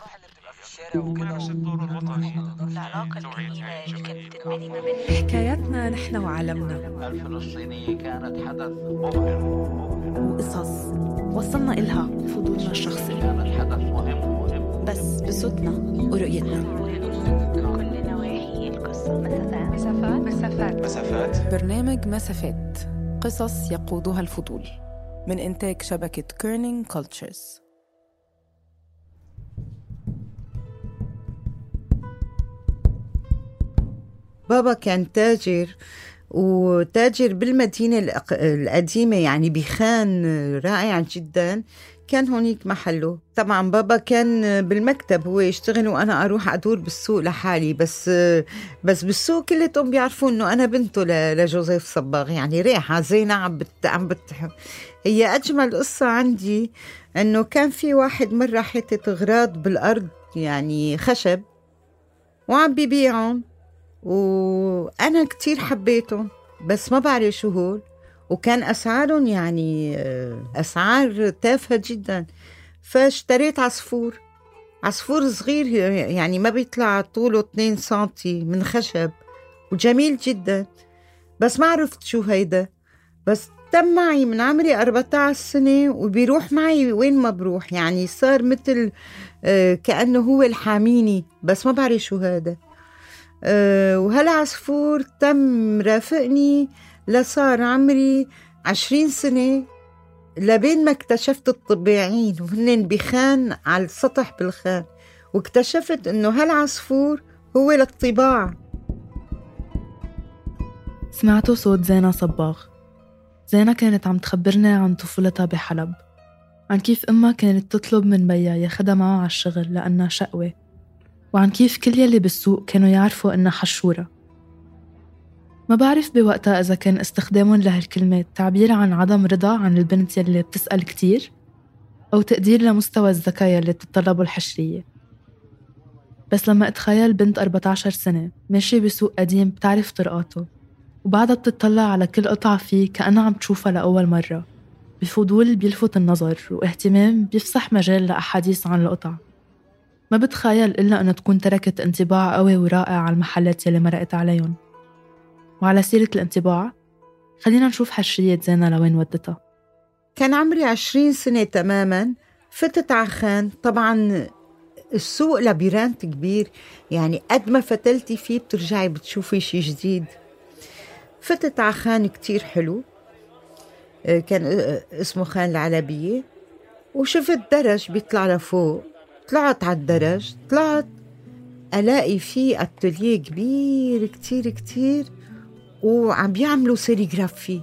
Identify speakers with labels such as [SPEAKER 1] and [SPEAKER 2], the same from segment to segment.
[SPEAKER 1] ومارس الدور الوطني
[SPEAKER 2] العلاقة الجميلة اللي كانت تنبني ما بين
[SPEAKER 3] حكاياتنا نحن وعالمنا
[SPEAKER 4] الفلسطينية كانت حدث مبهر
[SPEAKER 3] وقصص وصلنا إلها بفضولنا الشخصي،
[SPEAKER 4] كانت حدث مهم
[SPEAKER 3] بس بصوتنا ورؤيتنا.
[SPEAKER 2] كل نواحي القصة. مسافات.
[SPEAKER 3] برنامج مسافات، قصص يقودها الفضول، من إنتاج شبكة كيرنينج كولتشرز.
[SPEAKER 5] بابا كان تاجر، وتاجر بالمدينة القديمة، يعني بخان رائع جدا. كان هونيك محله. طبعا بابا كان بالمكتب هو يشتغل، وأنا أروح أدور بالسوق لحالي. بس بالسوق كلهم بيعرفوا إنه أنا بنته لجوزيف صباغ، يعني ريحة زينة هي أجمل قصة عندي إنه كان في واحد مرة حتة غراض بالأرض، يعني خشب، وعم بيبيعهم، وأنا كتير حبيتهم، بس ما بعرف شو هول. وكان أسعارهم يعني أسعار تافهة جدا. فاشتريت عصفور صغير، يعني ما بيطلع طوله 2 سنتي، من خشب وجميل جدا. بس ما عرفت شو هيدا. بس تم معي من عمري 14 سنة، وبيروح معي وين ما بروح، يعني صار مثل كأنه هو الحاميني، بس ما بعرف شو هذا. وهالعصفور تم رافقني لصار عمري 20 سنة، لبين ما اكتشفت الطبيعين وهن بخان على السطح بالخان، واكتشفت انه هالعصفور هو للطباعة.
[SPEAKER 6] سمعتوا صوت زينة صباغ. زينة كانت عم تخبرنا عن طفولتها بحلب، عن كيف أمها كانت تطلب من بيها ياخدها معه على الشغل لأنها شقوة، وعن كيف كل يلي بالسوق كانوا يعرفوا إنها حشورة. ما بعرف بوقتها إذا كان استخدامهم لهالكلمات تعبير عن عدم رضا عن البنت يلي بتسأل كتير، أو تقدير لمستوى الذكاء يلي بتطلبه الحشرية. بس لما أتخيل بنت 14 سنة ماشية بسوق قديم بتعرف طرقاته، وبعدها بتطلع على كل قطعة فيه كأنها عم تشوفها لأول مرة، بفضول بيلفت النظر واهتمام بيفسح مجال لأحاديث عن القطع، ما بتخيل إلا أنه تكون تركت انطباع قوي ورائع على المحلات يلي مرقت عليهم. وعلى سيرة الانطباع، خلينا نشوف حشرية زينة لوين ودتها.
[SPEAKER 5] كان عمري 20 سنة تماما. فتت عخان. طبعا السوق لابيرانت كبير، يعني قد ما فتلتي فيه بترجعي بتشوفي شي جديد. فتت عخان كتير حلو، كان اسمه خان العلبية، وشفت درج بيطلع لفوق. طلعت على الدرج، طلعت ألاقي فيه أتليه كبير كتير كتير، وعم بيعملوا سيريغرافي.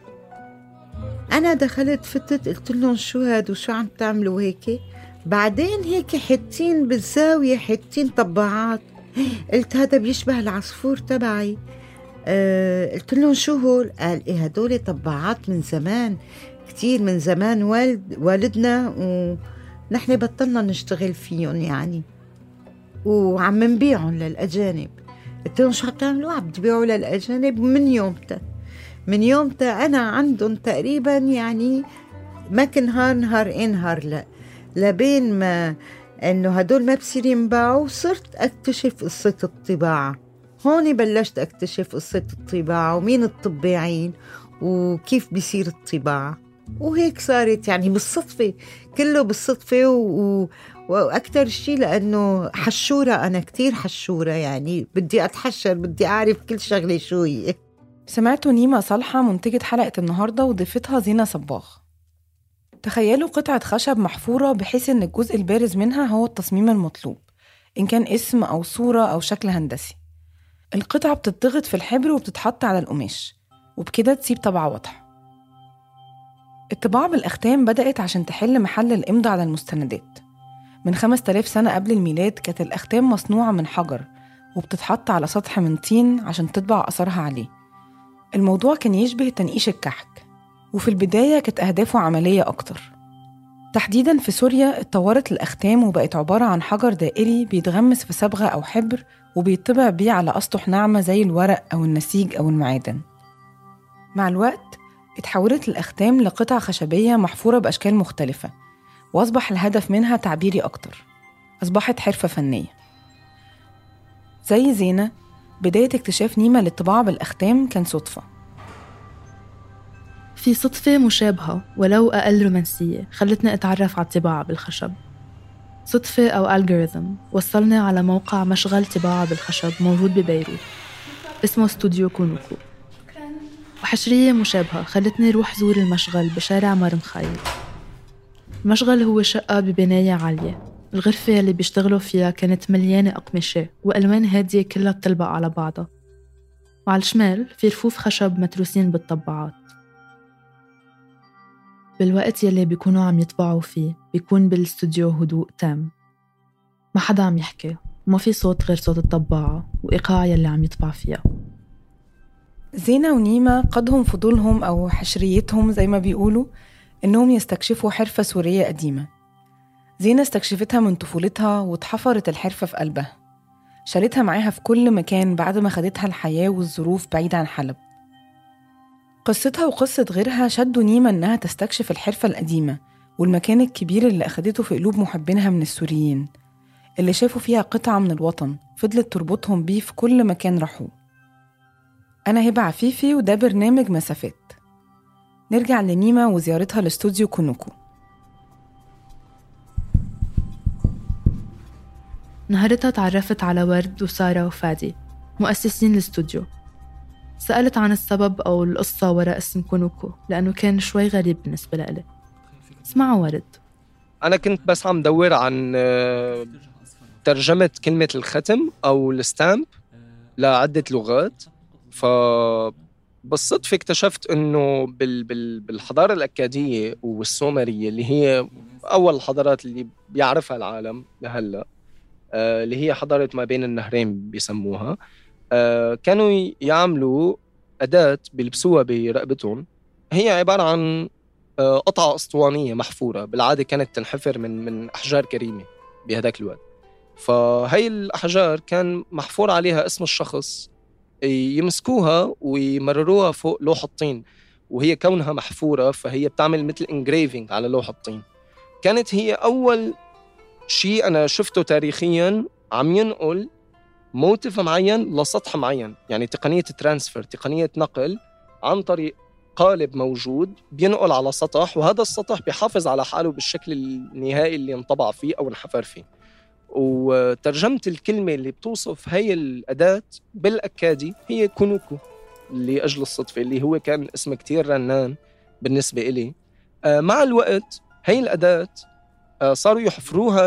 [SPEAKER 5] أنا دخلت فتت قلت لهم شو هاد وشو عم تعملوا هيك؟ بعدين هيك حتين بالزاوية، حتين طباعات. قلت هذا بيشبه العصفور تبعي. قلت لهم شو هول؟ قال إيه هدول طباعات من زمان، كتير من زمان، والدنا ونحن بطلنا نشتغل فيهم يعني، وعم نبيعهم للأجانب. قلت لهم شو عم تعملوا؟ عم تبيعوا للأجانب؟ من يومتا أنا عندهم تقريبا، يعني ما كان نهار لا لبين ما إنه هدول ما بصير ينباعوا. صرت أكتشف قصة الطباعة. هون بلشت أكتشف قصة الطباعة ومين الطباعين وكيف بيصير الطباعة، وهيك صارت يعني بالصدفة، كله بالصدفة. وأكتر شيء لأنه حشورة، أنا كتير حشورة، يعني بدي أتحشر، بدي أعرف كل شغلة شو هي.
[SPEAKER 3] سمعتوا نيمة صالحة منتجة حلقة النهاردة وضيفتها زينة صباغ. تخيلوا قطعة خشب محفورة بحيث أن الجزء البارز منها هو التصميم المطلوب، إن كان اسم أو صورة أو شكل هندسي. القطعة بتضغط في الحبر وبتتحط على القماش، وبكده تسيب طبعة واضحة. الطباعة بالأختام بدأت عشان تحل محل الإمضاء على المستندات. من 5000 سنة قبل الميلاد كانت الأختام مصنوعة من حجر، وبتتحط على سطح من طين عشان تطبع أثرها عليه. الموضوع كان يشبه تنقيش الكحك، وفي البداية كانت أهدافه عملية أكتر. تحديداً في سوريا اتطورت الأختام وبقت عبارة عن حجر دائري بيتغمس في صبغة أو حبر، وبيطبع بيه على أسطح ناعمة زي الورق أو النسيج أو المعادن. مع الوقت اتحولت الأختام لقطع خشبية محفورة بأشكال مختلفة، وأصبح الهدف منها تعبيري أكتر. أصبحت حرفة فنية. زي زينة، بداية اكتشاف نيمة للطباعة بالأختام كان صدفة.
[SPEAKER 6] في صدفة مشابهة ولو أقل رومانسية خلتني أتعرف على الطباعة بالخشب. صدفة أو ألغوريثم وصلني على موقع مشغل طباعة بالخشب موجود ببيروت اسمه استوديو كونوكو، وحشرية مشابهة خلتني روح زور المشغل بشارع مرمخايل. المشغل هو شقة ببناية عالية، الغرفة اللي بيشتغلوا فيها كانت مليانة أقمشة وألوان هادية كلها بتلبق على بعضها، وعلى الشمال في رفوف خشب متروسين بالطباعات. بالوقت يلي بيكونوا عم يطبعوا فيه بيكون بالاستوديو هدوء تام، ما حدا عم يحكي وما في صوت غير صوت الطباعة وإيقاع يلي عم يطبع فيها.
[SPEAKER 3] زينة ونيمة قادهم فضولهم أو حشريتهم زي ما بيقولوا إنهم يستكشفوا حرفة سورية قديمة. زينة استكشفتها من طفولتها واتحفرت الحرفة في قلبها، شالتها معاها في كل مكان بعد ما خدتها الحياة والظروف بعيد عن حلب. قصتها وقصة غيرها شدوا نيمة إنها تستكشف الحرفة القديمة والمكان الكبير اللي أخدته في قلوب محبينها من السوريين، اللي شافوا فيها قطعة من الوطن فضلت تربطهم بيه في كل مكان راحوه. أنا هبة عفيفي وده برنامج مسافات. نرجع لنيمة وزيارتها لاستوديو كونوكو.
[SPEAKER 6] نهارتها تعرفت على ورد وسارة وفادي مؤسسين الاستوديو. سألت عن السبب أو القصة وراء اسم كونوكو لأنه كان شوي غريب بالنسبة لي. اسمعوا ورد.
[SPEAKER 1] أنا كنت بس عم دور عن ترجمة كلمة الختم أو الستامب لعدة لغات، فبالصدفة اكتشفت أنه بالحضارة الأكادية والسومرية اللي هي أول الحضارات اللي بيعرفها العالم لهلأ، اللي هي حضارة ما بين النهرين بيسموها، كانوا يعملوا أداة بيلبسوها برقبتهم، هي عبارة عن قطعة أسطوانية محفورة، بالعادة كانت تنحفر من أحجار كريمة بهداك الوقت. فهي الأحجار كان محفور عليها اسم الشخص، يمسكوها ويمرروها فوق لوح الطين، وهي كونها محفورة فهي بتعمل مثل انجريفينج على لوح الطين. كانت هي أول شيء أنا شفته تاريخياً عم ينقل موتيف معين لسطح معين، يعني تقنية ترانسفير، تقنية نقل عن طريق قالب موجود بينقل على سطح، وهذا السطح بيحافظ على حاله بالشكل النهائي اللي انطبع فيه أو انحفر فيه. وترجمت الكلمة اللي بتوصف هاي الأداة بالأكادي هي كونوكو لأجل الصدفة، اللي هو كان اسم كتير رنان بالنسبة إلي. مع الوقت هاي الأداة صاروا يحفروها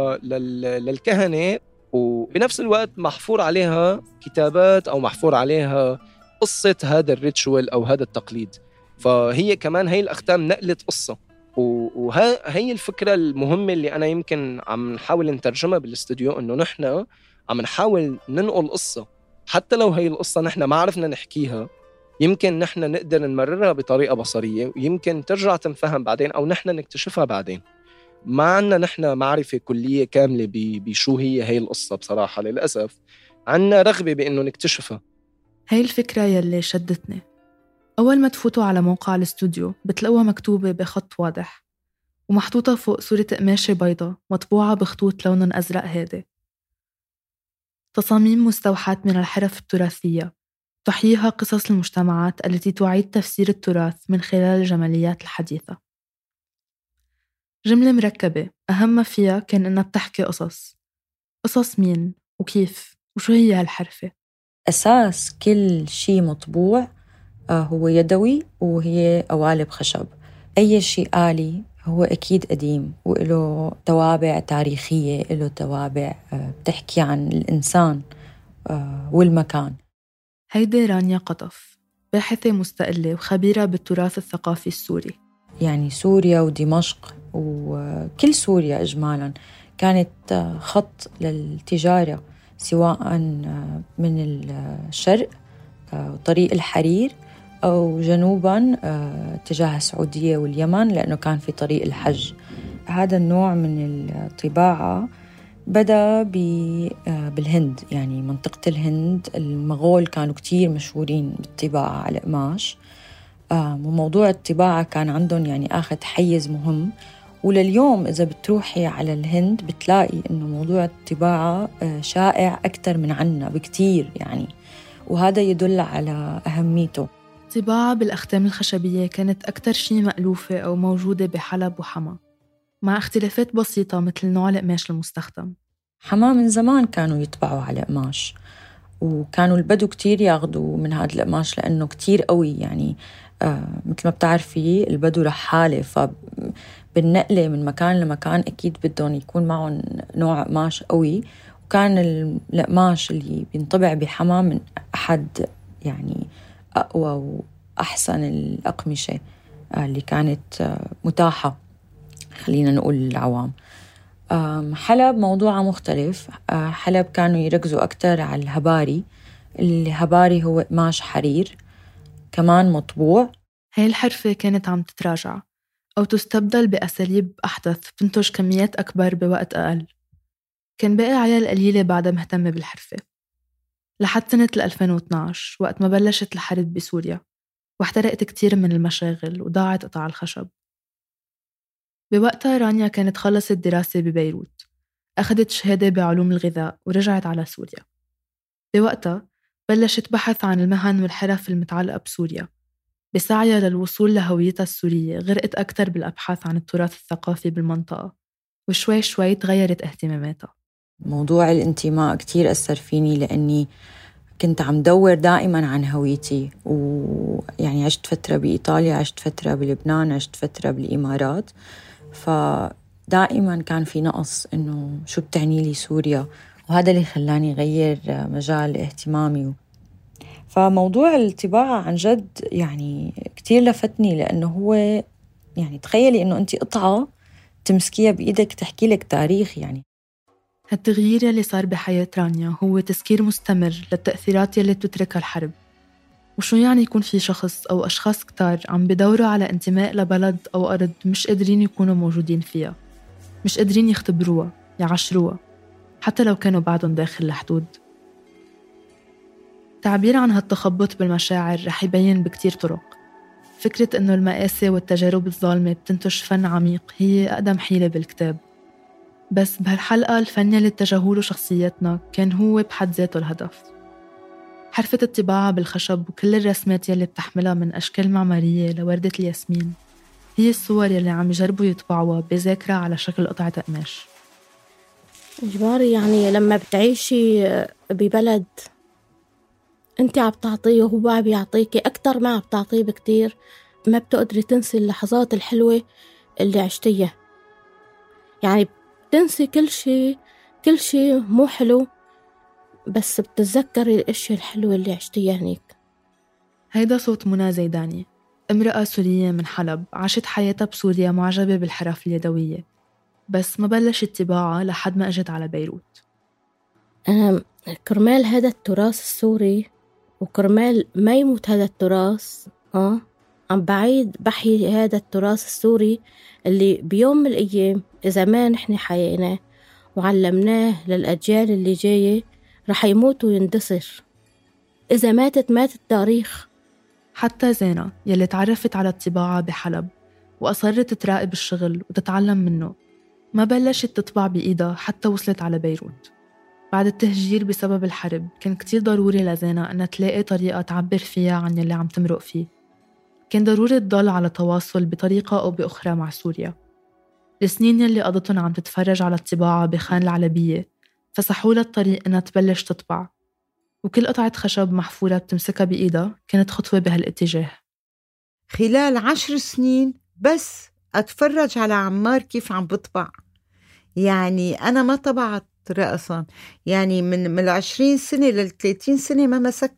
[SPEAKER 1] للكهنة، وبنفس الوقت محفور عليها كتابات أو محفور عليها قصة هذا الريتشوال أو هذا التقليد. فهي كمان هاي الأختام نقلت قصة، وهي الفكرة المهمة اللي أنا يمكن عم نحاول نترجمها بالاستوديو، إنه نحن عم نحاول ننقل قصة، حتى لو هاي القصة نحن ما عرفنا نحكيها يمكن نحن نقدر نمررها بطريقة بصرية ويمكن ترجع تنفهم بعدين أو نحن نكتشفها بعدين. ما عنا نحن معرفة كلية كاملة بشو هي القصة بصراحة، للأسف عنا رغبة بأنه نكتشفها.
[SPEAKER 6] هاي الفكرة يلي شدتني. أول ما تفوتوا على موقع الاستوديو بتلاقوها مكتوبة بخط واضح ومحطوطة فوق صورة قماشة بيضة مطبوعة بخطوط لون أزرق هادي. تصاميم مستوحاة من الحرف التراثية تحييها قصص المجتمعات التي تعيد تفسير التراث من خلال الجماليات الحديثة. جملة مركبة أهم ما فيها كان إنها بتحكي قصص مين وكيف وشو هي هالحرفة.
[SPEAKER 7] أساس كل شيء مطبوع هو يدوي وهي قوالب خشب. أي شيء آلي هو أكيد قديم وله توابع تاريخية، له توابع بتحكي عن الإنسان والمكان.
[SPEAKER 6] هيدي رانيا قطف، باحثة مستقلة وخبيرة بالتراث الثقافي السوري.
[SPEAKER 7] يعني سوريا ودمشق وكل سوريا إجمالاً كانت خط للتجارة، سواء من الشرق طريق الحرير أو جنوباً تجاه السعودية واليمن، لأنه كان في طريق الحج. هذا النوع من الطباعة بدأ بالهند، يعني منطقة الهند. المغول كانوا كتير مشهورين بالطباعة على القماش، وموضوع الطباعة كان عندهم يعني أخذ حيز مهم، ولليوم إذا بتروحي على الهند بتلاقي إنه موضوع الطباعة شائع أكتر من عنا بكتير يعني، وهذا يدل على أهميته.
[SPEAKER 6] الطباعة بالأختام الخشبية كانت أكتر شيء مألوفة أو موجودة بحلب وحما، مع اختلافات بسيطة مثل نوع القماش المستخدم.
[SPEAKER 7] حما من زمان كانوا يطبعوا على قماش، وكانوا البدو كتير ياخدوا من هذا القماش لأنه كتير قوي يعني. مثل ما بتعرفي البدو رحالة، فبالنقلة من مكان لمكان أكيد بدهم يكون معهم نوع قماش قوي، وكان القماش اللي بينطبع بحما من أحد يعني أقوى وأحسن الأقمشة اللي كانت متاحة، خلينا نقول للعوام. حلب موضوعها مختلف. حلب كانوا يركزوا أكتر على الهباري. الهباري هو قماش حرير كمان مطبوع.
[SPEAKER 6] هاي الحرفة كانت عم تتراجع أو تستبدل بأساليب أحدث تنتج كميات أكبر بوقت أقل. كان باقي عيال قليلة بعدها مهتمة بالحرفة لحد سنة 2012 وقت ما بلشت الحرب بسوريا واحترقت كتير من المشاغل وضاعت قطع الخشب. بوقتها رانيا كانت خلصت دراسة ببيروت، أخذت شهادة بعلوم الغذاء ورجعت على سوريا. بوقتها بلشت بحث عن المهن والحرف المتعلقة بسوريا. بسعيها للوصول لهويتها السورية غرقت أكتر بالأبحاث عن التراث الثقافي بالمنطقة، وشوي شوي تغيرت اهتماماتها.
[SPEAKER 7] موضوع الانتماء كتير أثر فيني لأني كنت عم دور دائما عن هويتي، ويعني عشت فترة بإيطاليا، عشت فترة بلبنان، عشت فترة بالإمارات، فدائما كان في نقص إنه شو بتعني لي سوريا، وهذا اللي خلاني غير مجال اهتمامي. فموضوع الطباعة عن جد يعني كتير لفتني، لأنه هو يعني تخيلي إنه أنت قطعة تمسكيها بإيدك تحكي لك تاريخ. يعني
[SPEAKER 6] هالتغيير يلي صار بحياة رانيا هو تذكير مستمر للتأثيرات يلي بتتركها الحرب، وشو يعني يكون في شخص أو أشخاص كتار عم بدوروا على انتماء لبلد أو أرض مش قادرين يكونوا موجودين فيها، مش قادرين يختبروها يعشروها حتى لو كانوا بعدهم داخل الحدود. تعبير عن هالتخبط بالمشاعر رح يبين بكتير طرق. فكرة إنه المآسي والتجارب الظالمة بتنتج فن عميق هي أقدم حيلة بالكتاب، بس بهالحلقة الفن اللي اتجهوله شخصياتنا كان هو بحد ذاته الهدف. حرفة الطباعة بالخشب وكل الرسمات يلي بتحملها من أشكال معمارية لوردة الياسمين هي الصور يلي عم يجربوا يطبعوها بذاكرة على شكل قطعة قماش.
[SPEAKER 8] إجباري يعني لما بتعيشي ببلد أنت عم تعطيه وهو عم يعطيكي أكتر ما عم تعطيه بكتير، ما بتقدري تنسي اللحظات الحلوة اللي عشتيها. يعني بتنسي كل شي مو حلو، بس بتتذكري الأشياء الحلوة اللي عشتيها هنيك.
[SPEAKER 6] هيدا صوت منى زيداني، امرأة سورية من حلب عاشت حياتها بسوريا معجبة بالحرف اليدوية، بس ما بلشت طباعة لحد ما أجت على بيروت.
[SPEAKER 8] أنا كرمال هذا التراث السوري وكرمال ما يموت هذا التراث عم بعيد بحي هذا التراث السوري اللي بيوم من الأيام إذا ما نحن حييناه وعلمناه للأجيال اللي جاية رح يموت ويندثر. إذا مات التاريخ.
[SPEAKER 6] حتى زينة يلي تعرفت على الطباعة بحلب وأصرت تراقب الشغل وتتعلم منه ما بلشت تطبع بإيدها حتى وصلت على بيروت. بعد التهجير بسبب الحرب كان كتير ضروري لزينة أنها تلاقي طريقة تعبر فيها عن يلي عم تمرق فيه. كان ضروري تضل على تواصل بطريقة أو بأخرى مع سوريا. السنين يلي قضتهم عم تتفرج على الطباعة بخان العلبية فسحولها الطريق أنها تبلش تطبع، وكل قطعة خشب محفورة بتمسكها بإيدها كانت خطوة بهالاتجاه.
[SPEAKER 5] خلال 10 سنين بس أتفرج على عمار كيف عم بطبع. يعني أنا ما طبعت رأسا، يعني من 20 سنة 30 سنة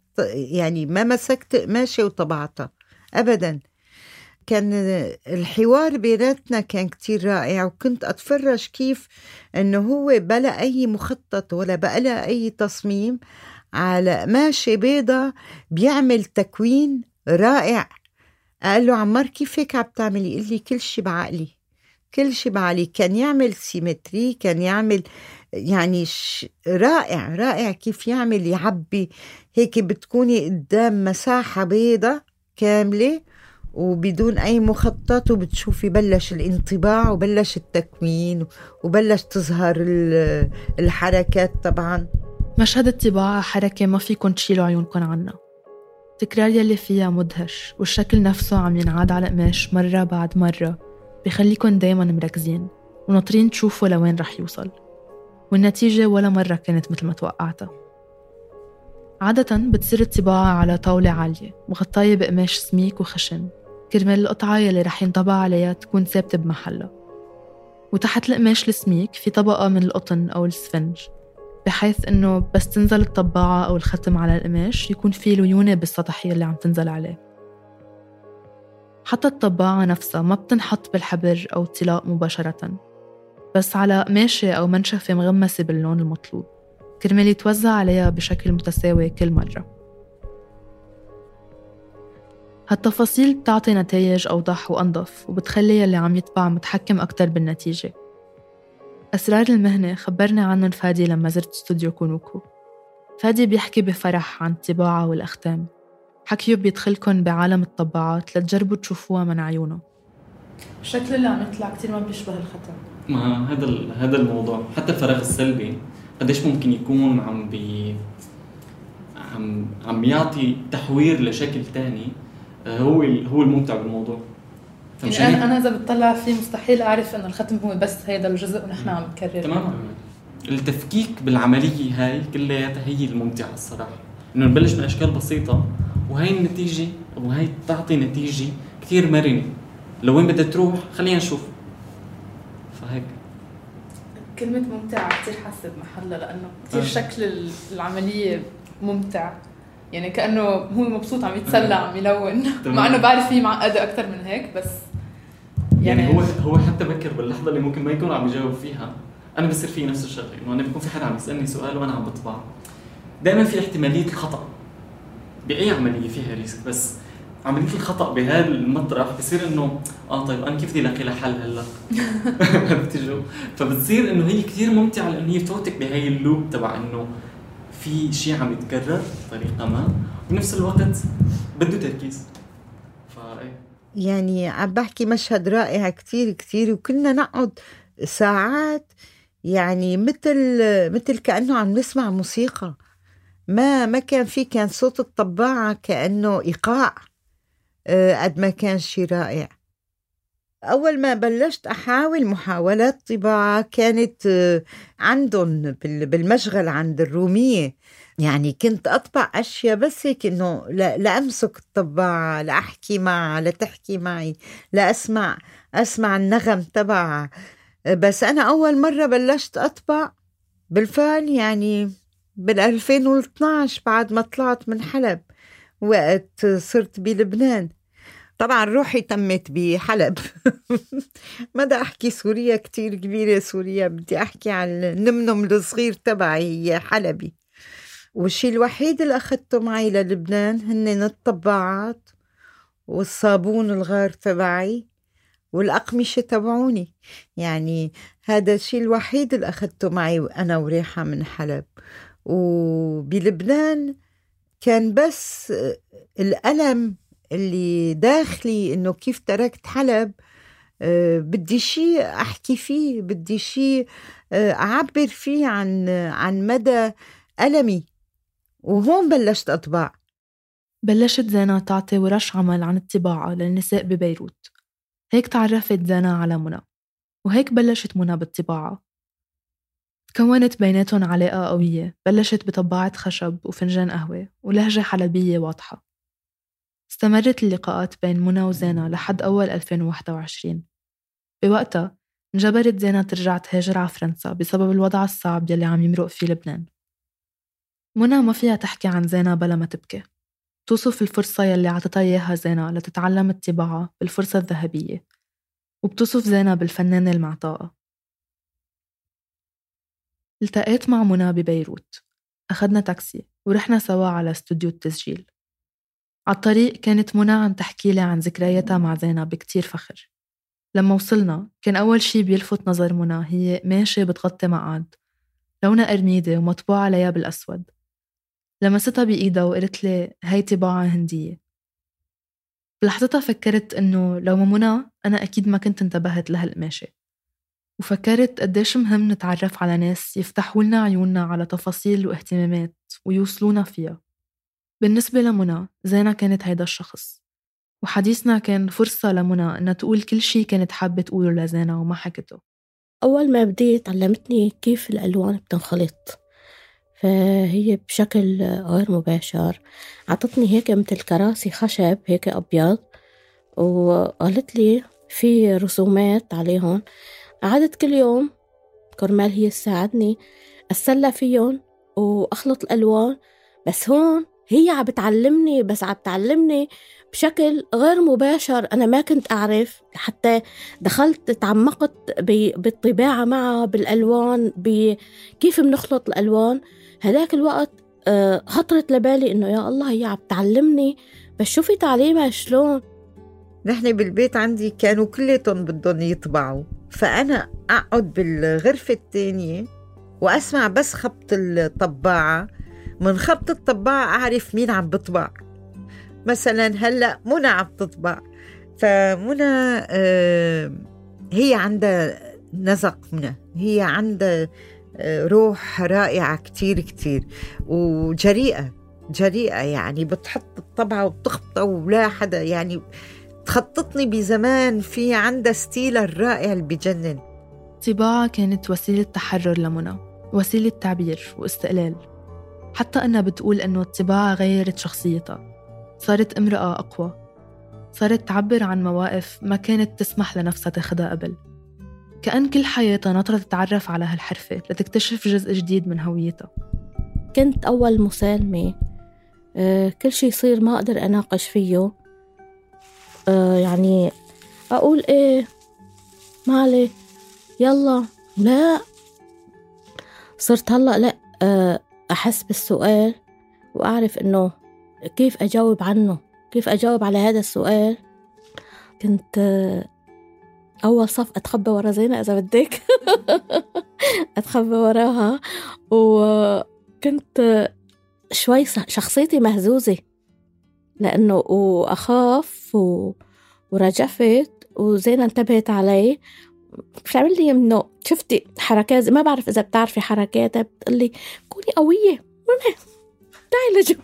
[SPEAKER 5] ما مسكت قماشة وطبعتها أبدا. كان الحوار بيناتنا كان كتير رائع، وكنت أتفرج كيف أنه هو بلا أي مخطط ولا بلا أي تصميم على قماشة بيضة بيعمل تكوين رائع. قال له عمار كيف هيك عم تعملي؟ يقول لي كل شي بعقلي، كل شي بعقلي. كان يعمل سيمتري، كان يعمل يعني رائع رائع كيف يعمل يعبي هيك. بتكوني قدام مساحة بيضة كاملة وبدون أي مخطط، وبتشوفي بلش الانطباع وبلش التكوين وبلش تظهر الحركات. طبعا
[SPEAKER 6] مشهد الطباعة حركة ما فيكن تشيلوا عيونكن عنها. التكرار يلي فيها مدهش، والشكل نفسه عم ينعاد على القماش مرة بعد مرة بيخليكن دايما مركزين وناطرين تشوفوا لوين رح يوصل، والنتيجة ولا مرة كانت مثل ما توقعتها. عادة بتصير الطباعة على طاولة عالية مغطاية بقماش سميك وخشن كرمال القطعة يلي رح ينطبع عليها تكون ثابتة بمحلها، وتحت القماش السميك في طبقة من القطن أو السفنج، بحيث إنه بس تنزل الطباعة أو الختم على القماش يكون في ليونة بالسطح يلي عم تنزل عليه. حتى الطباعة نفسها ما بتنحط بالحبر أو الطلاء مباشرة، بس على قماشة أو منشفة مغمسة باللون المطلوب كرمال يتوزع عليها بشكل متساوي كل مرة. هالتفاصيل بتعطي نتائج أوضح وأنظف، وبتخلي يلي عم يطبع متحكم أكتر بالنتيجة. أسرار المهنة خبرني عنهم فادي لما زرت استوديو كونوكو. فادي بيحكي بفرح عن الطباعة والأختام، حكيه بيدخلكن بعالم الطباعات لتجربوا تشوفوها من عيونه. الشكل اللي عم يطلع كتير ما بيشبه الختم.
[SPEAKER 9] ما هذا الموضوع. حتى الفراغ السلبي قديش ممكن يكون عم يعطي تحوير لشكل تاني. هو الممتع بالموضوع.
[SPEAKER 6] يعني أنا إذا بتطلع فيه مستحيل أعرف إنه الختم هو بس هيدا الجزء ونحن عم نكرر.
[SPEAKER 9] تماما. التفكيك بالعملية هاي كلها هي الممتعة الصراحة، إنه نبلش من أشكال بسيطة وهي النتيجة وهي تعطي نتيجة كتير مرنة. لو وين بدها تروح خلينا نشوف. فهيك
[SPEAKER 6] كلمة ممتعة كتير حاسة بمحلها، لأنه كتير شكل العملية ممتع، يعني كأنه هو مبسوط عم يتسلى عم يلون مع أنه بعرف فيه معقدة أكتر من هيك، بس
[SPEAKER 9] يعني هو حتى بكر باللحظة اللي ممكن ما يكون عم يجاوب فيها أنا بصير فيه نفس الشغلة، إنه أنا بيكون في حدا عم يسألني سؤال وأنا عم بطبع. دائما في احتمالية الخطأ بأي عملية فيها ريسك، بس عملية الخطأ بهذا المطرح بصير إنه طيب أنا كيف بدي لاقي لها حل هلا؟ بتجو. فبتصير إنه هي كتير ممتعة لأنه هي بتفوتك بهاي اللوب تبع إنه في شيء عم يتكرر بطريقة ما وبنفس الوقت بده تركيز.
[SPEAKER 5] يعني عم بحكي مشهد رائع كتير وكنا نقعد ساعات، يعني مثل كأنه عم نسمع موسيقى. ما كان صوت الطباعة كأنه إيقاع قد ما كان شيء رائع. أول ما بلشت أحاول محاولات طباعة كانت عندهم بالمشغل عند الرومية، يعني كنت أطبع أشياء بس هيك إنه لأمسك الطباعة، لأحكي معها، لتحكي معي، أسمع النغم تبعها. بس أنا أول مرة بلشت أطبع بالفعل يعني بال2012 بعد ما طلعت من حلب، وقت صرت بلبنان. طبعا روحي تمت بحلب. ما بدي أحكي سوريا كتير كبيرة، سوريا بدي أحكي عن النمنم الصغير تبعي هي حلبي. والشي الوحيد اللي أخذته معي للبنان هن الطباعات والصابون الغار تبعي والأقمشة تبعوني. يعني هذا الشي الوحيد اللي أخذته معي أنا وريحة من حلب. وبلبنان كان بس الألم اللي داخلي إنه كيف تركت حلب. بدي شيء أحكي فيه، بدي شيء أعبر فيه عن مدى ألمي، وهون بلشت أطبع.
[SPEAKER 6] بلشت زينة تعطي ورش عمل عن الطباعة للنساء ببيروت. هيك تعرفت زينة على منى، وهيك بلشت منى بالطباعة. تكونت بيناتهم علاقة قوية، بلشت بطباعة خشب وفنجان قهوة ولهجة حلبية واضحة. استمرت اللقاءات بين منى وزينة لحد أول 2021. بوقتها انجبرت زينة ترجع تهاجر على فرنسا بسبب الوضع الصعب يلي عم يمرق فيه لبنان. منى ما فيها تحكي عن زينة بلا ما تبكي، توصف الفرصة يلي عطتها إياها زينة لتتعلم الطباعة بالفرصة الذهبية، وبتوصف زينة بالفنانة المعطاءة. التقيت مع منى ببيروت، أخذنا تاكسي ورحنا سوا على استوديو التسجيل. عالطريق كانت منى عم تحكي لي عن ذكرياتها مع زينة بكتير فخر. لما وصلنا كان أول شي بيلفت نظر منى هي قماشة بتغطي مقعد لونها أرميدة ومطبوع عليها بالأسود. لمستها بإيدها وقلت لي هاي طباعة هندية. بلحظتها فكرت إنه لو ما منى أنا أكيد ما كنت انتبهت لهالقماشة، وفكرت قديش مهم نتعرف على ناس يفتحوا لنا عيوننا على تفاصيل واهتمامات ويوصلونا فيها. بالنسبة لمنى، زينة كانت هيدا الشخص، وحديثنا كان فرصة لمنى إنها تقول كل شي كانت حابة تقوله لزينة وما حكته.
[SPEAKER 8] أول ما بديت علمتني كيف الألوان بتنخلط، فهي بشكل غير مباشر عطتني هيك مثل كراسي خشب هيك أبيض، وقالت لي في رسومات عليهم. قعدت كل يوم كرمال هي تساعدني أتسلى فيهم وأخلط الألوان. بس هون هي عم بتعلمني بشكل غير مباشر. أنا ما كنت أعرف، حتى دخلت تعمقت بالطباعة معها، بالألوان، بكيف بنخلط الألوان. هذاك الوقت خطرت لبالي إنه يا الله هي عم تعلمني، بس شوفي تعليمها شلون.
[SPEAKER 5] نحن بالبيت عندي كانوا كلهم بدهم يطبعوا، فأنا أقعد بالغرفة التانية وأسمع بس خبط الطباعة. من خبط الطباعة أعرف مين عم بطبع. مثلا هلأ منى عم تطبع، فمنى هي عندها نزق، منى هي عندها روح رائعة كتير كتير، وجريئة يعني بتحط الطبعة وبتخبطه ولا حدا يعني تخططني بزمان. في عندها ستيل الرائع اللي بجنن.
[SPEAKER 6] الطباعة كانت وسيلة تحرر لمنى، وسيلة تعبير واستقلال. حتى أنها بتقول أنه الطباعة غيرت شخصيتها، صارت امرأة أقوى، صارت تعبر عن مواقف ما كانت تسمح لنفسها تاخدها قبل. كأن كل حياتها ناطرة تتعرف على هالحرفة لتكتشف جزء جديد من هويتها.
[SPEAKER 8] كنت أول مسالمة، كل شي يصير ما أقدر أناقش فيه، يعني أقول إيه مالي يلا لا. صرت هلأ لا، أحس بالسؤال وأعرف إنه كيف أجاوب عنه، كيف أجاوب على هذا السؤال. كنت أول صف أتخبى ورا زينة إذا بدك أتخبى وراها، وكنت شوي شخصيتي مهزوزة لأنه وأخاف ورجفت، وزينة انتبهت علي. مش عمل لي منه شفتي حركات، ما بعرف إذا بتعرفي حركاتها، بتقلي كوني قوية تعي لجو.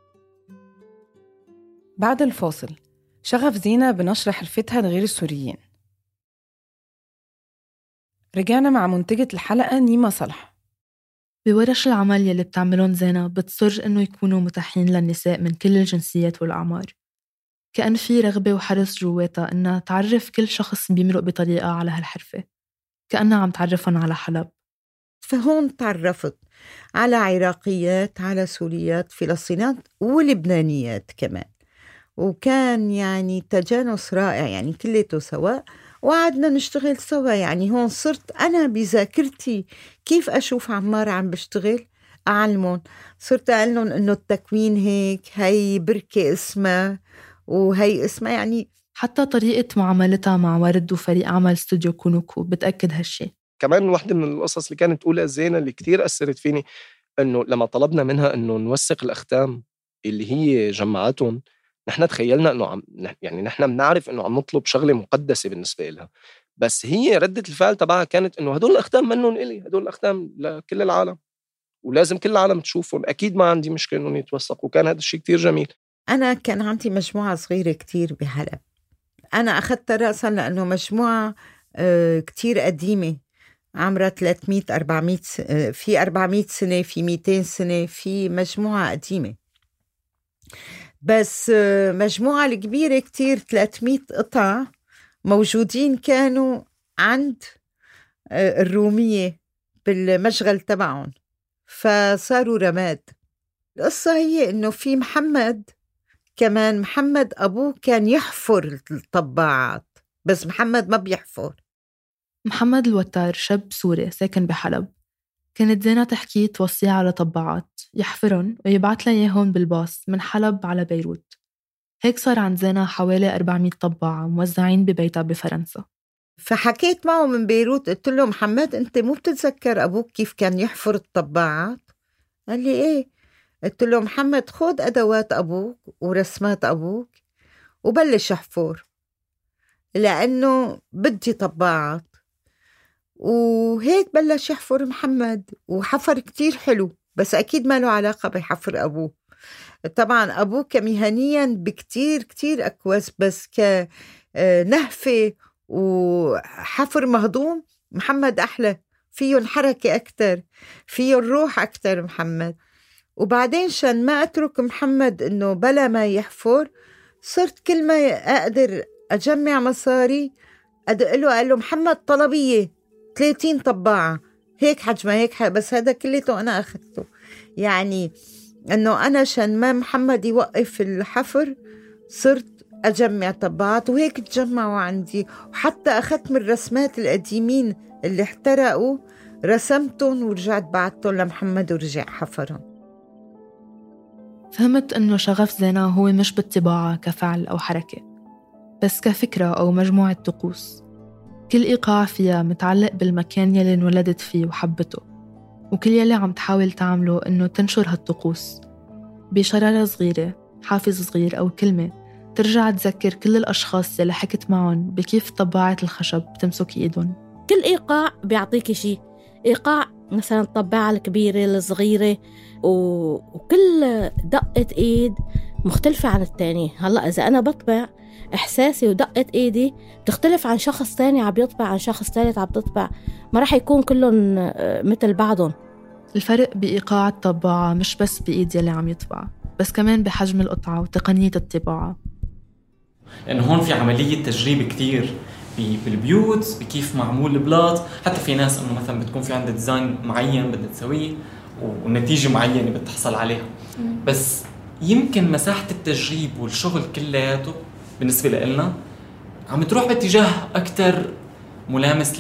[SPEAKER 3] بعد الفاصل شغف زينة بنشر حرفتها لغير السوريين. رجعنا مع منتجة الحلقة نيمة صالحة.
[SPEAKER 6] بورش العمل يلي بتعملون زينة بتصر إنه يكونوا متاحين للنساء من كل الجنسيات والأعمار، كأن في رغبة وحرص جواتها إنها تعرف كل شخص بيمرق بطريقة على هالحرفة، كأنها عم تعرفهم على حلب.
[SPEAKER 5] فهون تعرفت على عراقيات، على سوريات، فلسطينيات ولبنانيات كمان، وكان يعني تجانس رائع، يعني كلته سوا، وقعدنا نشتغل سوا. يعني هون صرت أنا بذاكرتي كيف أشوف عمار عم بشتغل أعلمون، صرت أعلمون إنه التكوين هيك، هي بركة اسمها وهي اسمها، يعني
[SPEAKER 6] حتى طريقة معاملتها مع ورد وفريق عمل استوديو كونوكو بتأكد هالشي.
[SPEAKER 1] كمان واحدة من القصص اللي كانت تقولها زينة اللي كتير أثرت فيني، إنه لما طلبنا منها إنه نوثق الأختام اللي هي جمعتهم، نحن تخيلنا إنه يعني نحن بنعرف إنه عم نطلب شغلة مقدسة بالنسبة لها، بس هي ردة الفعل تبعها كانت إنه هدول الأختام منهم إلي، هدول الأختام لكل العالم ولازم كل العالم تشوفهم، أكيد ما عندي مشكلة إنهم يتوثقوا. وكان هذا الشيء كتير جميل.
[SPEAKER 5] أنا كان عندي مجموعة صغيرة كتير بحلب، أنا أخذتها رأسا لأنه مجموعة كتير قديمة، عمرها 300-400 في 400 سنة، في 200 سنة، في مجموعة قديمة. بس مجموعة الكبيرة كتير 300 قطع موجودين كانوا عند الرومية بالمشغل تبعهم، فصاروا رماد. القصة هي إنه في محمد كمان، محمد أبوه كان يحفر الطباعات، بس محمد ما بيحفر.
[SPEAKER 6] محمد الوتار شاب سوري ساكن بحلب، كانت زينة تحكي توصيه على طباعات يحفرن ويبعت لها إياهم بالباص من حلب على بيروت. هيك صار عند زينة حوالي 400 طباعة موزعين ببيتها بفرنسا.
[SPEAKER 5] فحكيت معه من بيروت، قلت له محمد أنت مو بتتذكر أبوك كيف كان يحفر الطباعات؟ قال لي إيه. قلت له محمد خد أدوات أبوك ورسمات أبوك وبلش أحفر لأنه بدي طباعات. وهيك بلش يحفر محمد، وحفر كتير حلو، بس أكيد ما له علاقة بحفر أبوه. طبعا أبوه كمهنيا بكتير كتير أكوس، بس كنهفة وحفر مهضوم محمد أحلى، فيه الحركة أكتر، فيه الروح أكتر محمد. وبعدين شان ما أترك محمد إنه بلا ما يحفر، صرت كل ما أقدر أجمع مصاري أدق له، قال له محمد طلبية 30 طباعة هيك حجمها هيك بس هذا كلته أنا أخذته. يعني أنه أنا شان ما محمد يوقف الحفر صرت أجمع طباعات، وهيك تجمعوا عندي. وحتى أخذت من الرسمات القديمين اللي احترقوا رسمتهم ورجعت بعتهم لمحمد ورجع حفرهم.
[SPEAKER 6] فهمت إنه شغف زينة هو مش بالطباعة كفعل أو حركة، بس كفكرة أو مجموعة طقوس. كل إيقاع فيها متعلق بالمكان يلي انولدت فيه وحبته، وكل يلي عم تحاول تعمله إنه تنشر هالطقوس بشرارة صغيرة، حافز صغير أو كلمة ترجع تذكر كل الأشخاص يلي حكت معهم بكيف طباعة الخشب بتمسك إيدهم.
[SPEAKER 8] كل إيقاع بيعطيكي شيء. إيقاع مثلا الطباعة الكبيرة الصغيرة، وكل دقة إيد مختلفة عن التاني. هلأ إذا أنا بطبع، إحساسي ودقة إيدي بتختلف عن شخص تاني عم يطبع، عن شخص ثالث عم تطبع، ما رح يكون كلهم مثل بعضهم.
[SPEAKER 6] الفرق بإيقاع الطباعة مش بس بإيد يلي عم يطبع، بس كمان بحجم القطعة وتقنية الطباعة.
[SPEAKER 9] لأنه هون في عملية تجريب كتير بالبيوت، بكيف معمول البلاط. حتى في ناس إنه مثلا بتكون في عندها ديزاين معين بدها تسويه ونتيجة معينة بتحصل عليها، بس يمكن مساحة التجريب والشغل كلياته بالنسبة لنا عم تروح باتجاه أكتر ملامس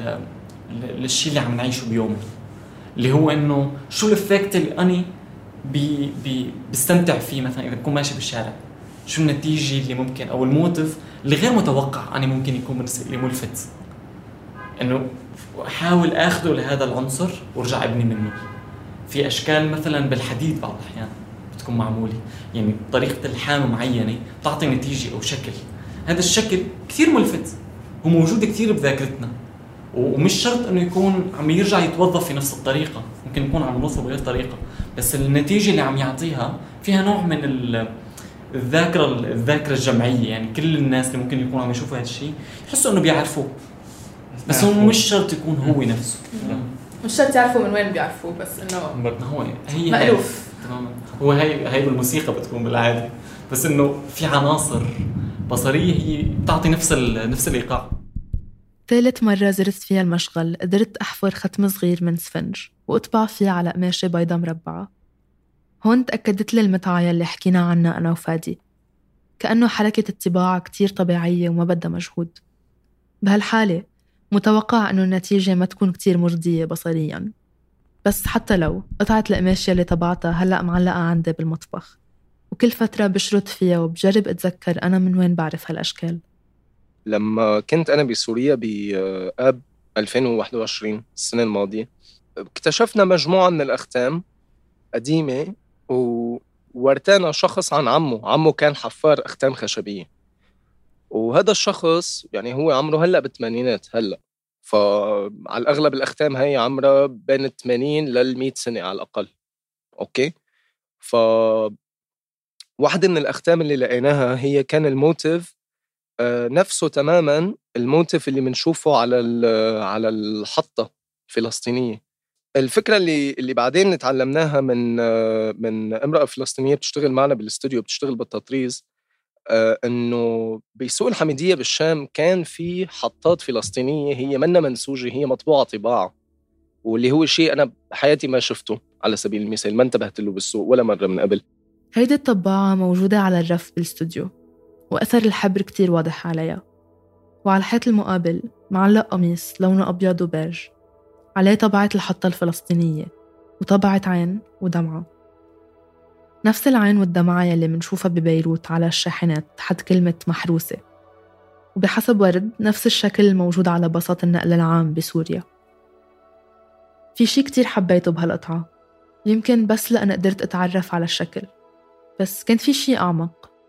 [SPEAKER 9] للشيء اللي عم نعيشه بيومنا، اللي هو إنه شو الإفكت اللي أنا بستمتع فيه. مثلا إذا بكون ماشي بالشارع، شو النتيجة اللي ممكن أو الموتيف اللي غير متوقع أنا ممكن يكون بالنسبة لي ملفت، إنه أحاول أخذه لهذا العنصر وارجع أبني منه. في أشكال مثلا بالحديد بعض الأحيان بتكون معمولة، يعني طريقة الحام معينة تعطي نتيجة أو شكل. هذا الشكل كثير ملفت وموجود كثير بذاكرتنا، ومش شرط إنه يكون عم يرجع يتوظف في نفس الطريقة، ممكن يكون عم يوظف بغير طريقة، بس النتيجة اللي عم يعطيها فيها نوع من الذاكرة الجمعية. يعني كل الناس اللي ممكن يكونوا عم يشوفوا هذا الشيء يحسوا إنه بيعرفوه، بس هو مش شرط يكون هو نفسه.
[SPEAKER 6] مش شرط يعرفوا من وين بيعرفوا، بس إنه
[SPEAKER 9] هو هي
[SPEAKER 6] مألوف
[SPEAKER 9] تماما. هو هي بالموسيقى بتكون بالعادة، بس إنه في عناصر بصرية هي بتعطي نفس الإيقاع.
[SPEAKER 6] ثالث مرة زرت فيها المشغل قدرت أحفر ختم صغير من سفنج وأطبع فيه على قماشة بيضة مربعة. هون تأكدت لي المتعة يلي حكينا عنها أنا وفادي، كأنه حركة الطباعة كتير طبيعية وما بدها مجهود. بهالحالة متوقع أنه النتيجة ما تكون كتير مرضية بصرياً، بس حتى لو قطعة القماش يلي طبعتها هلأ معلقة عندي بالمطبخ، وكل فترة بشرط فيها وبجرب أتذكر أنا من وين بعرف هالأشكال.
[SPEAKER 1] لما كنت أنا بسوريا بآب 2021 السنة الماضية، اكتشفنا مجموعة من الأختام قديمة، وورتانا شخص عن عمه كان حفار أختام خشبية، وهذا الشخص يعني هو عمره هلأ بالثمانينات هلأ، فعلى الأغلب الأختام هي عمرها بين 80 لل100 سنة على الأقل. أوكي، واحدة من الأختام اللي لقيناها هي كان الموتيف نفسه تماماً الموتيف اللي بنشوفه على الحطة الفلسطينية. الفكرة اللي بعدين نتعلمناها من امرأة فلسطينية بتشتغل معنا بالاستوديو، بتشتغل بالتطريز، إنه بسوق الحميدية بالشام كان في حطات فلسطينية هي منا منسوجة، هي مطبوعة طباعة، واللي هو شيء أنا بحياتي ما شفته على سبيل المثال، ما انتبهت له بالسوق ولا مرة من قبل.
[SPEAKER 6] هيدي الطباعة موجودة على الرف بالاستوديو، وأثر الحبر كتير واضح عليها، وعلى الحيط المقابل معلق قميص لونه أبيض وبيج عليه طبعة الحطة الفلسطينية وطبعة عين ودمعة، نفس العين والدمعة يلي منشوفها ببيروت على الشاحنات تحت كلمة محروسة، وبحسب ورد نفس الشكل الموجود على بساط النقل العام بسوريا. في شي كتير حبيته بهالقطعة، يمكن بس لأن قدرت أتعرف على الشكل، بس كان في شي أعمق.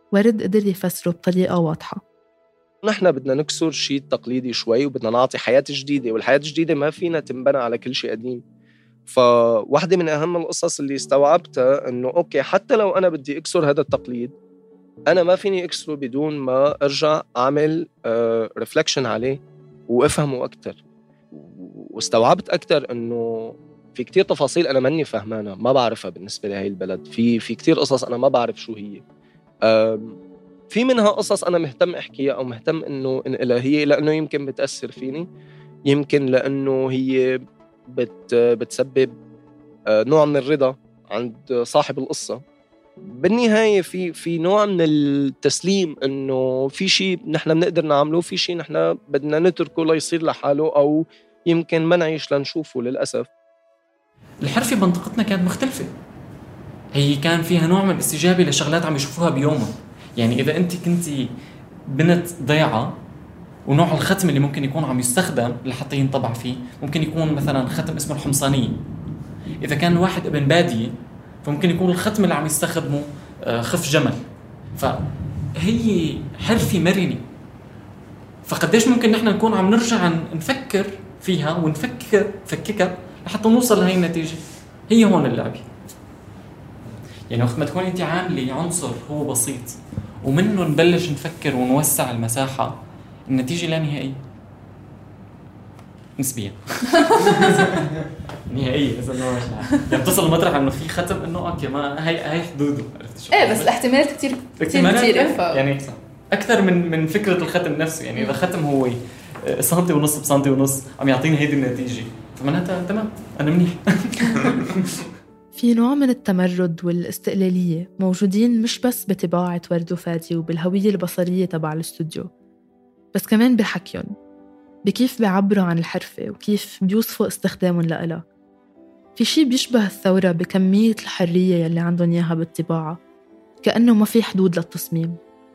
[SPEAKER 6] ورد قدر يفسره بطريقة واضحة.
[SPEAKER 1] نحن بدنا نكسر شيء تقليدي شوي وبدنا نعطي حياة جديدة، والحياة الجديدة ما فينا تنبنى على كل شيء قديم. فواحدة من أهم القصص اللي استوعبتها إنه أوكي، حتى لو أنا بدي أكسر هذا التقليد، أنا ما فيني أكسره بدون ما أرجع أعمل ريفلكشن عليه وأفهمه أكتر. واستوعبت أكتر إنه في كتير تفاصيل أنا ماني فهمانة، ما بعرفها بالنسبة لهي البلد. في كتير قصص أنا ما بعرف شو هي. في منها قصص أنا مهتم أحكيها أو مهتم إنه إنقلها، هي لأنه يمكن بتأثر فيني، يمكن لأنه هي بتسبب نوع من الرضا عند صاحب القصة. بالنهاية في نوع من التسليم إنه في شيء نحن بنقدر نعمله، في شيء نحن بدنا نتركه ليصير لحاله، أو يمكن ما نعيش لنشوفه للأسف.
[SPEAKER 9] الحرفة بمنطقتنا كانت مختلفة، هي كان فيها نوع من الاستجابة لشغلات عم يشوفوها بيومهم. يعني إذا أنت كنتي بنت ضيعة، ونوع الختم اللي ممكن يكون عم يستخدم لحتى ينطبع فيه ممكن يكون مثلا ختم اسمه الحمصانية. إذا كان الواحد ابن بادية فممكن يكون الختم اللي عم يستخدمه خف جمل. فهي حرفة مرنة، فقديش ممكن نحن نكون عم نرجع نفكر فيها فككها لحتى نوصل لهي النتيجة. هي هون اللعبة. يعني وقت ما تكون انت عاملة عنصر هو بسيط ومنه نبلش نفكر ونوسع المساحة، النتيجة لا نهائية نسبيا. نهائية بس انه يعني بتصل المطرح انه في ختم انه اوكي ما هي حدوده، عرفت شو؟
[SPEAKER 6] ايه بس الاحتمالات كتير
[SPEAKER 9] يعني اكثر من فكرة الختم نفسه. يعني اذا ختم هو سنتي ونص بسنتي ونص عم يعطيني هيدي النتيجة، فمعناتها تمام انا منيح.
[SPEAKER 6] في نوع من التمرد والاستقلالية موجودين مش بس بطباعة ورد وفادي وبالهوية البصرية تبع الاستوديو، بس كمان بحكيهم، بكيف بيعبروا عن الحرفة وكيف بيوصفوا استخدامهم لها. في شي بيشبه الثورة بكمية الحرية يلي عندهم إياها بالطباعة، كأنه ما في حدود للتصميم.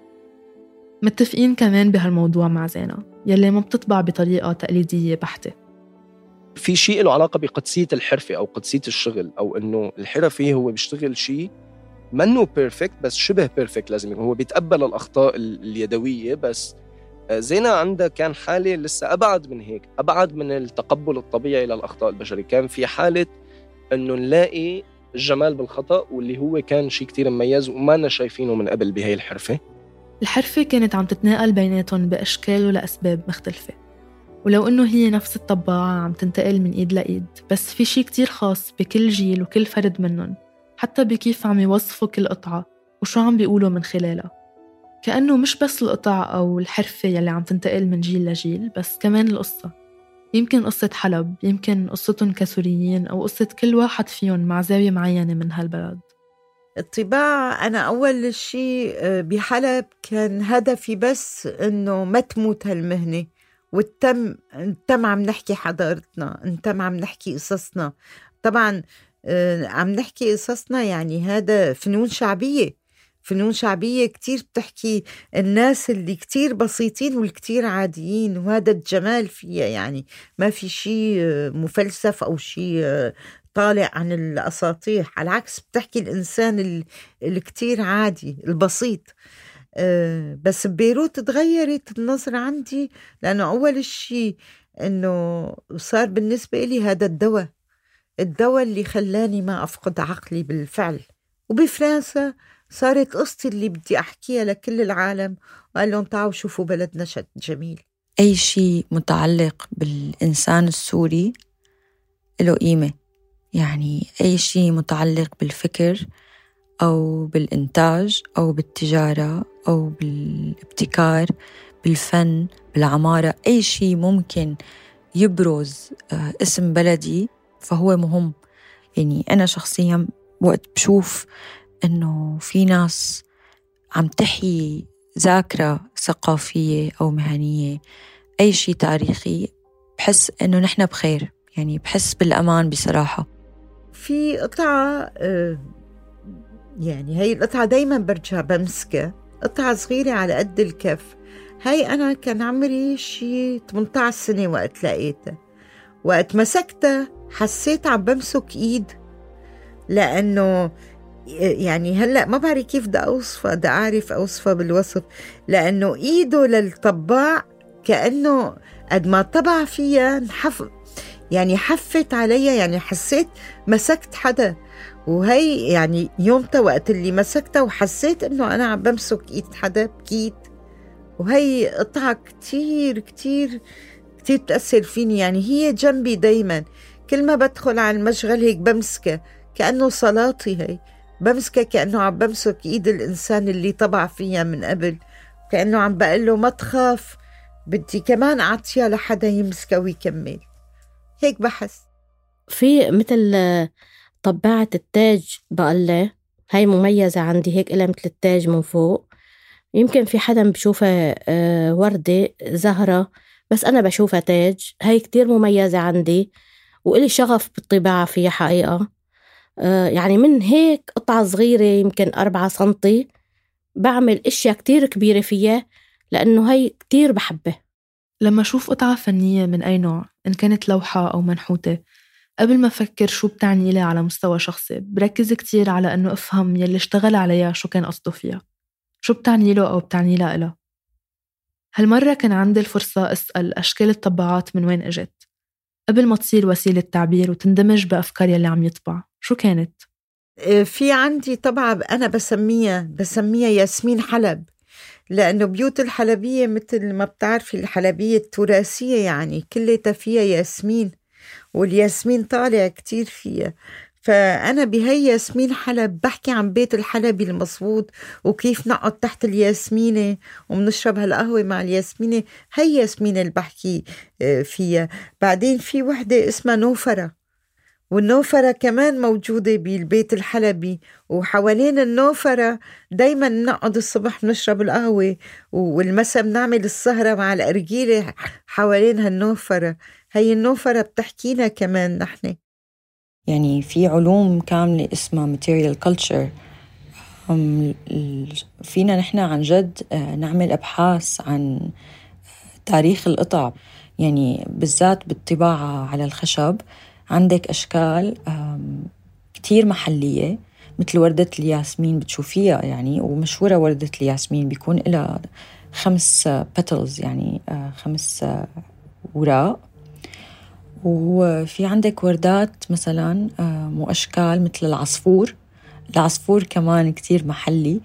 [SPEAKER 6] متفقين كمان بهالموضوع مع زينة يلي ما بتطبع بطريقة تقليدية بحتة.
[SPEAKER 1] في شيء له علاقة بقدسية الحرفة أو قدسية الشغل، أو إنه الحرفي هو بيشتغل شيء منه بيرفكت بس شبه بيرفكت. لازم يكون هو بيتقبل الأخطاء اليدوية، بس زينة عندها كان حالة لسه أبعد من هيك، أبعد من التقبل الطبيعي للأخطاء البشرية. كان في حالة إنه نلاقي الجمال بالخطأ، واللي هو كان شيء كتير مميز وما أنا شايفينه من قبل بهاي الحرفة.
[SPEAKER 6] الحرفة كانت عم تتناقل بيناتهم بأشكال ولأسباب مختلفة، ولو إنه هي نفس الطباعة عم تنتقل من إيد لإيد، بس في شي كتير خاص بكل جيل وكل فرد منهم، حتى بكيف عم يوصفوا كل قطعة وشو عم بيقولوا من خلالها. كأنه مش بس القطع أو الحرفة يلي عم تنتقل من جيل لجيل، بس كمان القصة. يمكن قصة حلب، يمكن قصتهم كسوريين، أو قصة كل واحد فيهم مع زاوية معينة من هالبلد.
[SPEAKER 5] الطباعة أنا أول شيء بحلب كان هدفي بس إنه ما تموت هالمهنة، والتم عم نحكي حضارتنا، عم نحكي قصصنا. طبعا عم نحكي قصصنا، يعني هذا فنون شعبية كتير بتحكي الناس اللي كتير بسيطين والكتير عاديين، وهذا الجمال فيها. يعني ما في شيء مفلسف أو شيء طالع عن الأساطيح، على العكس بتحكي الإنسان الكتير عادي البسيط. بس ببيروت تغيرت النظرة عندي، لأنه أول شيء إنه صار بالنسبة لي هذا الدواء اللي خلاني ما أفقد عقلي بالفعل. وبفرنسا صارت قصتي اللي بدي أحكيها لكل العالم، وقال لهم تعالوا شوفوا بلدنا شد جميل.
[SPEAKER 7] أي شيء متعلق بالإنسان السوري له قيمة. يعني أي شيء متعلق بالفكر أو بالإنتاج أو بالتجارة أو بالابتكار، بالفن، بالعمارة، أي شيء ممكن يبرز اسم بلدي فهو مهم. يعني أنا شخصياً وقت بشوف إنه في ناس عم تحيي ذاكرة ثقافية أو مهنية، أي شيء تاريخي، بحس إنه نحن بخير، يعني بحس بالأمان بصراحة.
[SPEAKER 5] في قطعة يعني هاي القطعة دايما برجع بمسكها، قطعة صغيرة على قد الكف. هاي أنا كان عمري شي 18 سنة وقت لقيتها. وقت مسكتها حسيت عم بمسك إيد، لأنه يعني هلأ ما بعرف كيف بدي أوصفها، بدي أعرف أوصفها بالوصف، لأنه إيده للطباع كأنه قد ما طبع فيها يعني حفت عليها، يعني حسيت مسكت حدا. وهي يعني يومتها وقت اللي مسكتها وحسيت إنه أنا عم بمسك إيد حدا بكيت. وهي قطعة كتير كتير كتير بتأثر فيني، يعني هي جنبي دايما، كل ما بدخل على المشغل هيك بمسكها كأنه صلاتي، هي بمسكها كأنه عم بمسك إيد الإنسان اللي طبع فيها من قبل، كأنه عم بقول له ما تخاف، بدي كمان أعطيها لحدا يمسكها ويكمل. هيك بحس.
[SPEAKER 8] في مثل طباعة التاج بقلة، هاي مميزة عندي، هيك إلها مثل التاج من فوق. يمكن في حدا بشوفها وردة زهرة، بس أنا بشوفها تاج. هاي كتير مميزة عندي وإلي شغف بالطباعة فيها حقيقة. يعني من هيك قطعة صغيرة يمكن 4 سنتي بعمل اشياء كتير كبيرة فيها، لأنه هاي كتير بحبه.
[SPEAKER 6] لما أشوف قطعة فنية من أي نوع، إن كانت لوحة أو منحوتة، قبل ما أفكر شو بتعني لي على مستوى شخصي، بركز كتير على أنه أفهم يلي اشتغل عليها شو كان قصده فيها، شو بتعني له أو بتعني لها إله. هالمرة كان عندي الفرصة أسأل أشكال الطباعات من وين أجت، قبل ما تصير وسيلة تعبير وتندمج بأفكار يلي عم يطبع. شو كانت؟
[SPEAKER 5] في عندي طبعا أنا بسميها ياسمين حلب، لأنه بيوت الحلبية مثل ما بتعرفي الحلبية التراثية يعني كلها فيها ياسمين، والياسمين طالع كتير فيها. فأنا بهي ياسمين حلب بحكي عن بيت الحلبي المصفوط، وكيف نقعد تحت الياسمينة ومنشرب هالقهوة مع الياسمينة. هي ياسمين اللي بحكي فيها. بعدين في وحدة اسمها نوفرة، والنوفرة كمان موجودة بالبيت الحلبي، وحوالين النوفرة دايما نقعد الصبح نشرب القهوة، والمساء بنعمل السهرة مع الأرجيلة حوالين هالنوفرة. هي النوفرة بتحكينا كمان نحن.
[SPEAKER 7] يعني في علوم كاملة اسمها material culture، فينا نحن عن جد نعمل أبحاث عن تاريخ القطع، يعني بالذات بالطباعة على الخشب. عندك أشكال كتير محلية مثل وردة الياسمين بتشوفيها يعني، ومشهورة وردة الياسمين بيكون لها 5 petals يعني 5 وراء. وفي عندك وردات مثلا وأشكال مثل العصفور كمان كتير محلي.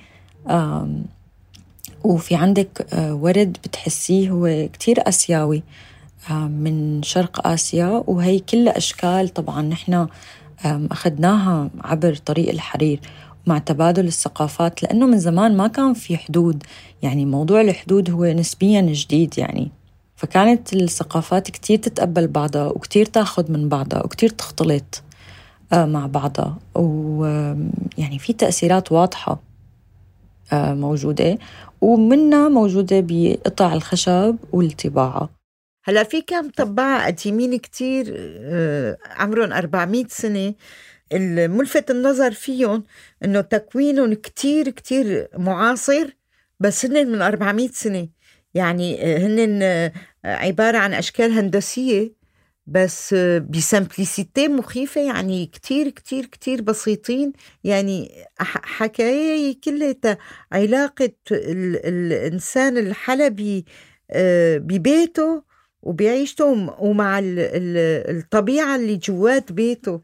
[SPEAKER 7] وفي عندك ورد بتحسيه هو كتير آسيوي من شرق آسيا، وهي كل أشكال طبعاً نحن أخذناها عبر طريق الحرير مع تبادل الثقافات، لأنه من زمان ما كان في حدود، يعني موضوع الحدود هو نسبياً جديد يعني. فكانت الثقافات كتير تتقبل بعضها وكتير تاخد من بعضها وكتير تختلط مع بعضها، ويعني في تأثيرات واضحة موجودة، ومنها موجودة بقطع الخشب والطباعة.
[SPEAKER 5] هلا في كم طباعة قديمين كتير عمرهم 400 سنة، الملفت النظر فيهم إنه تكوينهم كتير كتير معاصر، بس هن من 400 سنة. يعني هن عبارة عن أشكال هندسية بس بسمبليسيتي مخيفة، يعني كتير كتير كتير بسيطين. يعني حكاية كلها علاقة الإنسان الحلبي ببيته وبيعيشته ومع الطبيعة اللي جوات بيته.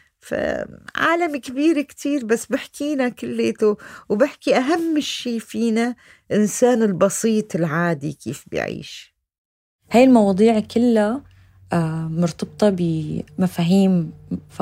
[SPEAKER 5] فعالم كبير كتير، بس بحكينا كليته وبحكي أهم شيء فينا إنسان البسيط العادي كيف بيعيش.
[SPEAKER 7] هاي المواضيع كلها مرتبطة بمفاهيم،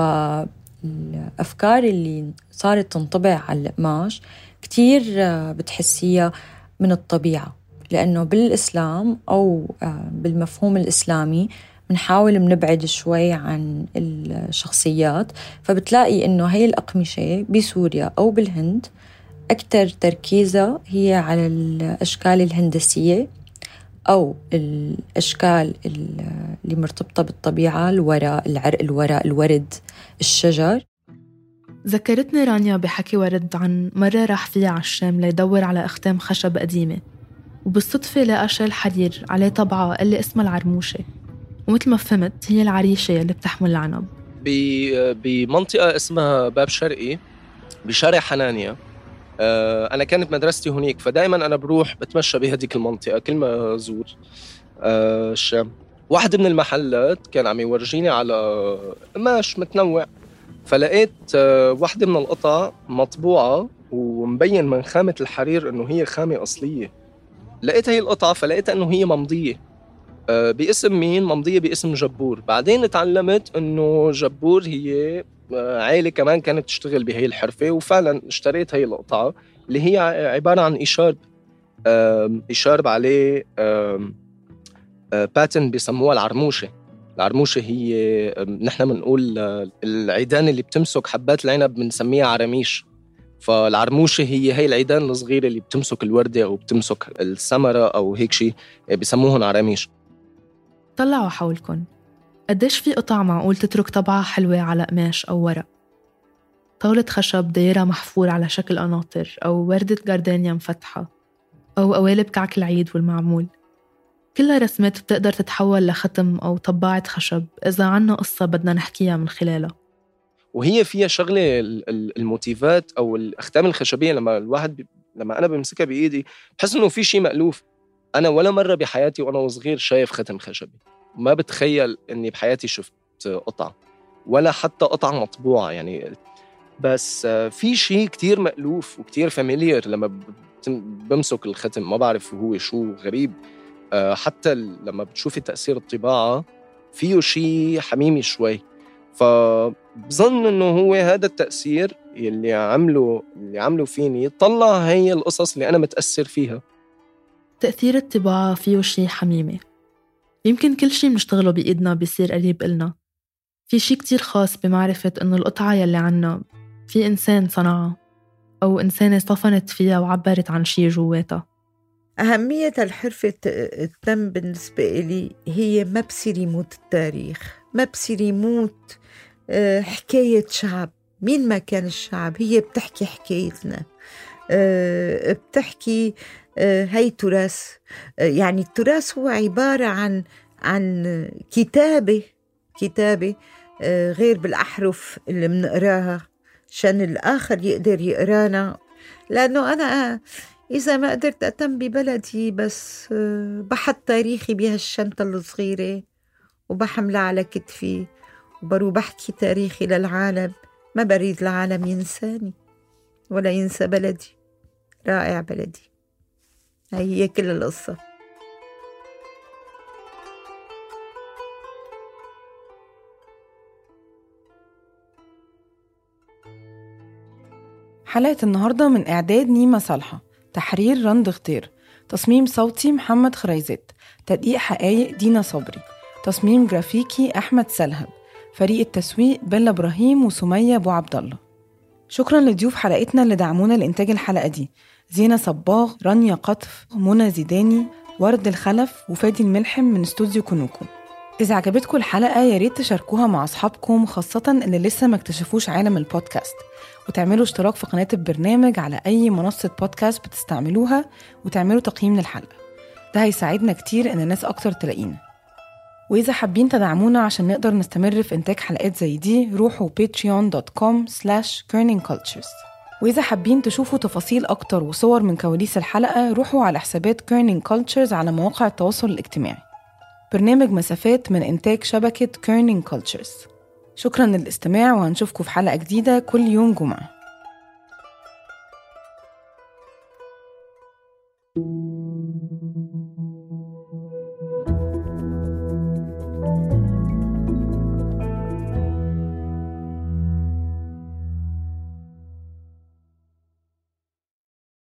[SPEAKER 7] فالأفكار اللي صارت تنطبع على القماش كتير بتحسيها من الطبيعة، لأنه بالإسلام أو بالمفهوم الإسلامي بنحاول منبعد شوي عن الشخصيات، فبتلاقي إنه هاي الأقمشة بسوريا أو بالهند أكتر تركيزها هي على الأشكال الهندسية أو الأشكال اللي مرتبطة بالطبيعة، الورق، الورد، الشجر.
[SPEAKER 6] ذكرتني رانيا بحكي ورد عن مرة راح فيها على الشام ليدور على أختام خشب قديمة، وبالصدفة لقى شال حرير عليه طبعة اللي اسمها العرموشة، ومثل ما فهمت هي العريشة اللي بتحمل العنب.
[SPEAKER 1] بمنطقة اسمها باب شرقي بشارع حنانيا. أنا كانت مدرستي هناك، فدايما أنا بروح بتمشى بهديك المنطقة كل ما أزور الشام. واحد من المحلات كان عم يورجيني على قماش متنوع، فلقيت واحدة من القطع مطبوعة ومبين من خامة الحرير إنه هي خامة أصلية. لقيت هي القطعة فلقيت إنه هي ممضية باسم مين؟ ممضية باسم جبور. بعدين تعلمت إنه جبور هي عائلة كمان كانت تشتغل بهي الحرفة، وفعلا اشتريت هي القطعة اللي هي عبارة عن إشارب عليه باتن بيسموها العرموشة. العرموشة هي نحن بنقول العيدان اللي بتمسك حبات العنب بنسميها عرميش، فالعرموشة هي العيدان الصغيرة اللي بتمسك الوردة أو بتمسك الثمرة أو هيك شيء بيسموهن عرميش.
[SPEAKER 6] طلعوا حولكن قديش في قطع معقول تترك طبعة حلوة على قماش أو ورق؟ طاولة خشب دايرة محفور على شكل قناطر، أو وردة جاردينيا مفتحة، أو قوالب كعك العيد والمعمول. كلها رسمات بتقدر تتحول لختم أو طباعة خشب إذا عنا قصة بدنا نحكيها من خلالها.
[SPEAKER 1] وهي فيها شغلة الموتيفات أو الأختام الخشبية، لما أنا بمسكها بإيدي بحس إنه في شيء مألوف. أنا ولا مرة بحياتي وأنا صغير شايف ختم خشبي، ما بتخيل إني بحياتي شفت قطعة ولا حتى قطعة مطبوعة يعني. بس في شيء كتير مألوف وكتير فاميليير لما بمسك الختم، ما بعرف هو شو غريب. حتى لما بتشوفي تأثير الطباعة فيه شيء حميمي شوي، فبظن إنه هو هذا التأثير اللي عمله فيني طلع هي القصص اللي أنا متأثر فيها.
[SPEAKER 6] تأثير الطباعة فيه شيء حميمي. يمكن كل شيء بنشتغله بإيدنا بيصير قريب إلنا. في شيء كتير خاص بمعرفة إنه القطعة يلي عنا في إنسان صنعها أو إنسانة صفنت فيها وعبرت عن شيء جواتها.
[SPEAKER 5] أهمية الحرفة التم بالنسبة إلي هي ما بصير يموت التاريخ، ما بصير يموت حكاية شعب. مين ما كان الشعب هي بتحكي حكايتنا، بتحكي هاي تراث. يعني التراث هو عبارة عن كتابة غير بالأحرف اللي منقراها عشان الآخر يقدر يقرانا. لأنه أنا إذا ما قدرت أتم ببلدي بس بحط تاريخي بهالشنطة الصغيرة وبحملها على كتفي وبرو بحكي تاريخي للعالم، ما بريد العالم ينساني ولا ينسى بلدي. رائع بلدي، هي كل القصة.
[SPEAKER 3] حلقة النهاردة من إعداد نيمة صالحة، تحرير رند غطير، تصميم صوتي محمد خريزت، تدقيق حقايق دينا صبري، تصميم جرافيكي أحمد سلهب، فريق التسويق بيلا إبراهيم وسمية أبو عبد الله. شكرا لضيوف حلقتنا اللي دعمونا لإنتاج الحلقة دي: زينة صباغ، رانيا قطف، منى زيداني، ورد الخلف، وفادي الملحم من استوديو كونوكو. إذا عجبتكم الحلقة ياريت تشاركوها مع أصحابكم، خاصة اللي لسه ما اكتشفوش عالم البودكاست، وتعملوا اشتراك في قناة البرنامج على أي منصة بودكاست بتستعملوها، وتعملوا تقييم للحلقة. ده هيساعدنا كتير إن الناس أكتر تلاقينا. وإذا حابين تدعمونا عشان نقدر نستمر في إنتاج حلقات زي دي، روحوا patreon.com/kerningcultures. وإذا حابين تشوفوا تفاصيل أكتر وصور من كواليس الحلقة، روحوا على حسابات Kerning Cultures على مواقع التواصل الاجتماعي. برنامج مسافات من إنتاج شبكة Kerning Cultures. شكراً للاستماع، وهنشوفكم في حلقة جديدة كل يوم جمعة.